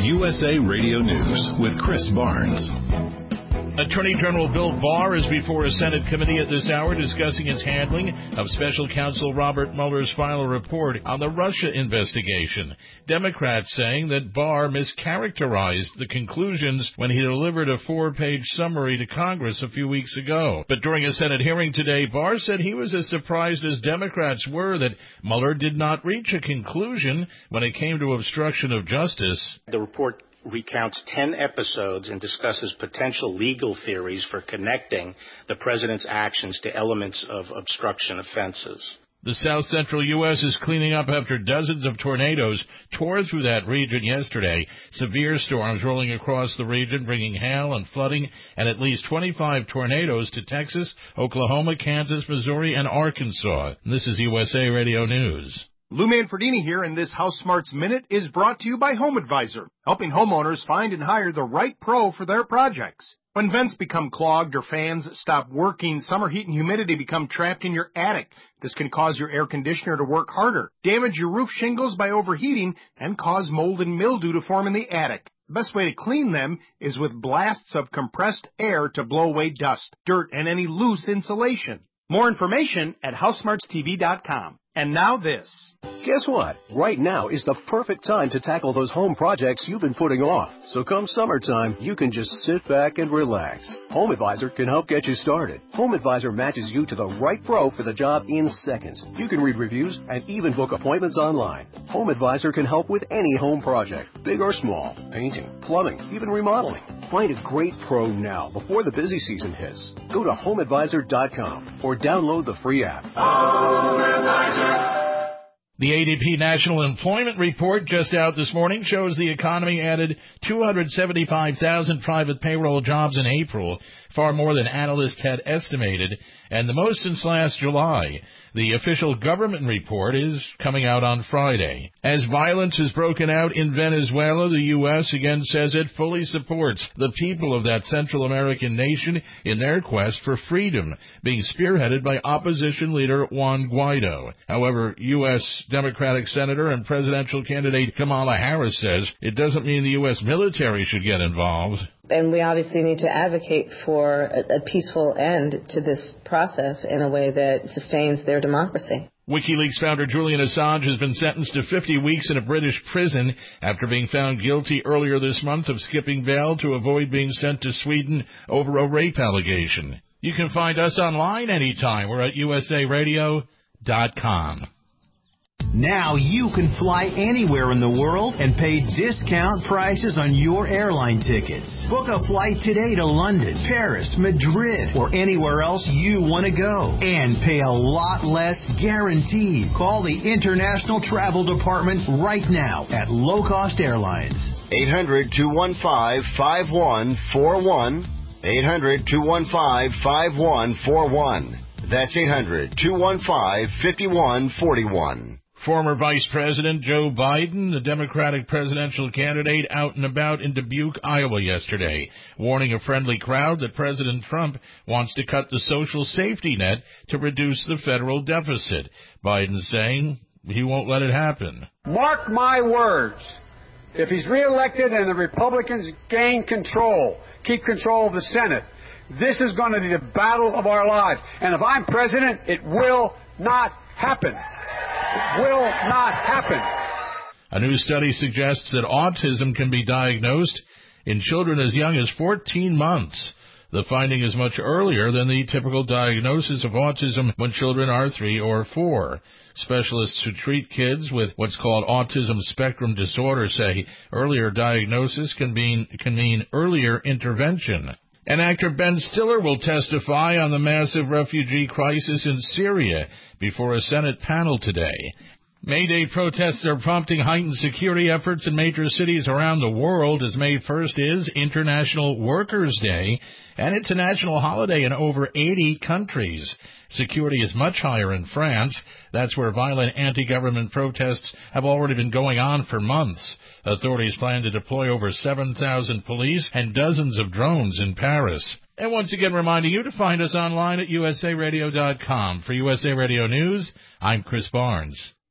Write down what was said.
USA Radio News with Chris Barnes. Attorney General Bill Barr is before a Senate committee at this hour discussing its handling of Special Counsel Robert Mueller's final report on the Russia investigation. Democrats saying that Barr mischaracterized the conclusions when he delivered a 4-page summary to Congress a few weeks ago. But during a Senate hearing today, Barr said he was as surprised as Democrats were that Mueller did not reach a conclusion when it came to obstruction of justice. The report recounts 10 episodes and discusses potential legal theories for connecting the president's actions to elements of obstruction offenses. The south-central U.S. is cleaning up after dozens of tornadoes tore through that region yesterday. Severe storms rolling across the region, bringing hail and flooding, and at least 25 tornadoes to Texas, Oklahoma, Kansas, Missouri, and Arkansas. And this is USA Radio News. Lou Manfredini here, and this House Smarts Minute is brought to you by Home Advisor, helping homeowners find and hire the right pro for their projects. When vents become clogged or fans stop working, summer heat and humidity become trapped in your attic. This can cause your air conditioner to work harder, damage your roof shingles by overheating, and cause mold and mildew to form in the attic. The best way to clean them is with blasts of compressed air to blow away dust, dirt, and any loose insulation. More information at HouseSmartsTV.com. And now this. Guess what? Right now is the perfect time to tackle those home projects you've been putting off. So come summertime, you can just sit back and relax. Home Advisor can help get you started. Home Advisor matches you to the right pro for the job in seconds. You can read reviews and even book appointments online. Home Advisor can help with any home project, big or small, painting, plumbing, even remodeling. Find a great pro now before the busy season hits. Go to HomeAdvisor.com or download the free app. Home Advisor. The ADP National Employment Report just out this morning shows the economy added 275,000 private payroll jobs in April, far more than analysts had estimated, and the most since last July. The official government report is coming out on Friday. As violence has broken out in Venezuela, the U.S. again says it fully supports the people of that Central American nation in their quest for freedom, being spearheaded by opposition leader Juan Guaido. However, U.S. Democratic Senator and presidential candidate Kamala Harris says it doesn't mean the U.S. military should get involved. And we obviously need to advocate for a peaceful end to this process in a way that sustains their democracy. WikiLeaks founder Julian Assange has been sentenced to 50 weeks in a British prison after being found guilty earlier this month of skipping bail to avoid being sent to Sweden over a rape allegation. You can find us online anytime. We're at usaradio.com. Now you can fly anywhere in the world and pay discount prices on your airline tickets. Book a flight today to London, Paris, Madrid, or anywhere else you want to go. And pay a lot less guaranteed. Call the International Travel Department right now at Low Cost Airlines. 800-215-5141. 800-215-5141. That's 800-215-5141. Former Vice President Joe Biden, the Democratic presidential candidate, out and about in Dubuque, Iowa yesterday, warning a friendly crowd that President Trump wants to cut the social safety net to reduce the federal deficit. Biden saying he won't let it happen. Mark my words. If he's reelected and the Republicans gain control, keep control of the Senate, this is going to be the battle of our lives. And if I'm president, it will not happen. It will not happen. A new study suggests that autism can be diagnosed in children as young as 14 months. The finding is much earlier than the typical diagnosis of autism when children are 3 or 4. Specialists who treat kids with what's called autism spectrum disorder say earlier diagnosis can mean earlier intervention. And actor Ben Stiller will testify on the massive refugee crisis in Syria before a Senate panel today. May Day protests are prompting heightened security efforts in major cities around the world, as May 1st is International Workers' Day, and it's a national holiday in over 80 countries. Security is much higher in France. That's where violent anti-government protests have already been going on for months. Authorities plan to deploy over 7,000 police and dozens of drones in Paris. And once again, reminding you to find us online at usaradio.com. For USA Radio News, I'm Chris Barnes.